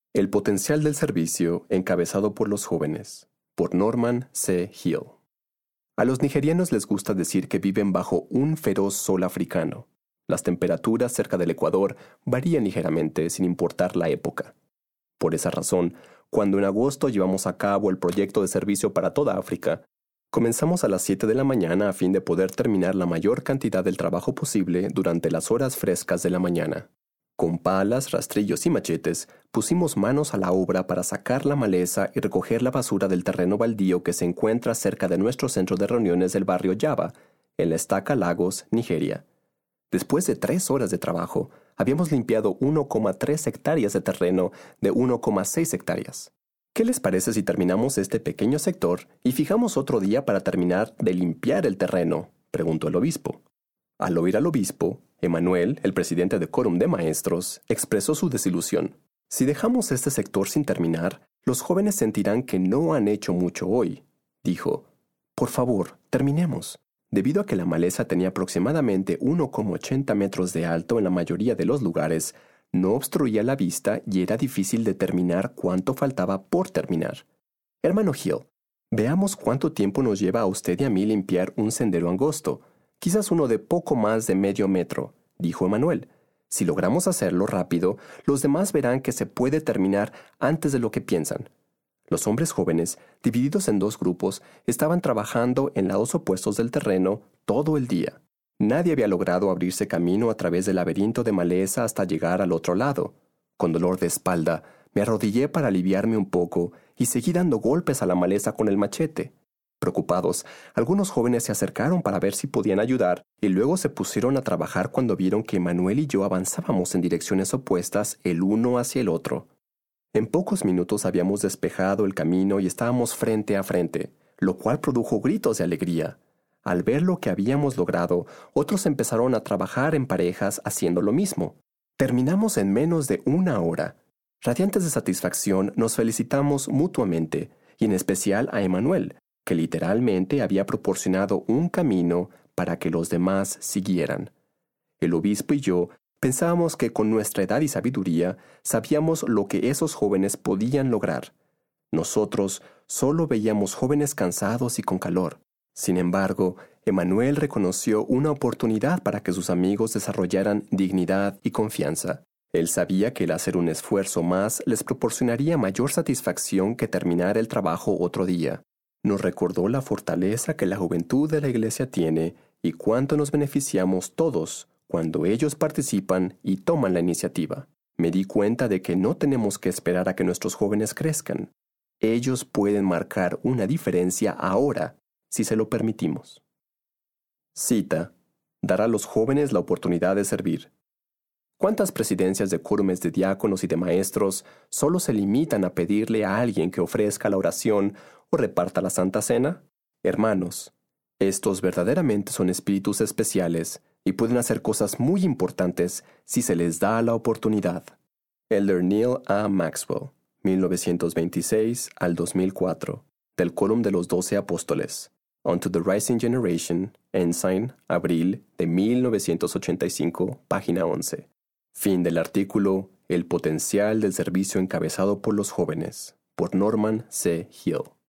El potencial del servicio, encabezado por los jóvenes, por Norman C. Hill. A los nigerianos les gusta decir que viven bajo un feroz sol africano. Las temperaturas cerca del Ecuador varían ligeramente sin importar la época. Por esa razón, cuando en agosto llevamos a cabo el proyecto de servicio para toda África, comenzamos a las 7 de la mañana a fin de poder terminar la mayor cantidad del trabajo posible durante las horas frescas de la mañana. Con palas, rastrillos y machetes, pusimos manos a la obra para sacar la maleza y recoger la basura del terreno baldío que se encuentra cerca de nuestro centro de reuniones del barrio Yaba, en la estaca Lagos, Nigeria. Después de 3 horas de trabajo, habíamos limpiado 1,3 hectáreas de terreno de 1,6 hectáreas. ¿Qué les parece si terminamos este pequeño sector y fijamos otro día para terminar de limpiar el terreno?, preguntó el obispo. Al oír al obispo, Emanuel, el presidente de Quórum de Maestros, expresó su desilusión. Si dejamos este sector sin terminar, los jóvenes sentirán que no han hecho mucho hoy, dijo. Por favor, terminemos. Debido a que la maleza tenía aproximadamente 1,80 metros de alto en la mayoría de los lugares, no obstruía la vista y era difícil determinar cuánto faltaba por terminar. Hermano Hill, veamos cuánto tiempo nos lleva a usted y a mí limpiar un sendero angosto. Quizás uno de poco más de medio metro, dijo Emanuel. Si logramos hacerlo rápido, los demás verán que se puede terminar antes de lo que piensan. Los hombres jóvenes, divididos en 2 grupos, estaban trabajando en lados opuestos del terreno todo el día. Nadie había logrado abrirse camino a través del laberinto de maleza hasta llegar al otro lado. Con dolor de espalda, me arrodillé para aliviarme un poco y seguí dando golpes a la maleza con el machete. Preocupados, algunos jóvenes se acercaron para ver si podían ayudar y luego se pusieron a trabajar cuando vieron que Manuel y yo avanzábamos en direcciones opuestas el uno hacia el otro. En pocos minutos habíamos despejado el camino y estábamos frente a frente, lo cual produjo gritos de alegría. Al ver lo que habíamos logrado, otros empezaron a trabajar en parejas haciendo lo mismo. Terminamos en menos de 1 hora. Radiantes de satisfacción, nos felicitamos mutuamente, y en especial a Emanuel, que literalmente había proporcionado un camino para que los demás siguieran. El obispo y yo pensábamos que con nuestra edad y sabiduría sabíamos lo que esos jóvenes podían lograr. Nosotros solo veíamos jóvenes cansados y con calor. Sin embargo, Emanuel reconoció una oportunidad para que sus amigos desarrollaran dignidad y confianza. Él sabía que el hacer un esfuerzo más les proporcionaría mayor satisfacción que terminar el trabajo otro día. Nos recordó la fortaleza que la juventud de la Iglesia tiene y cuánto nos beneficiamos todos cuando ellos participan y toman la iniciativa. Me di cuenta de que no tenemos que esperar a que nuestros jóvenes crezcan. Ellos pueden marcar una diferencia ahora, si se lo permitimos. Cita: dar a los jóvenes la oportunidad de servir. ¿Cuántas presidencias de quórumes de diáconos y de maestros solo se limitan a pedirle a alguien que ofrezca la oración o reparta la Santa Cena? Hermanos, estos verdaderamente son espíritus especiales y pueden hacer cosas muy importantes si se les da la oportunidad. Elder Neil A. Maxwell, 1926 al 2004, del Quórum de los 12 Apóstoles. Unto the Rising Generation, Ensign, abril de 1985, página 11. Fin del artículo El potencial del servicio encabezado por los jóvenes, por Norman C. Hill.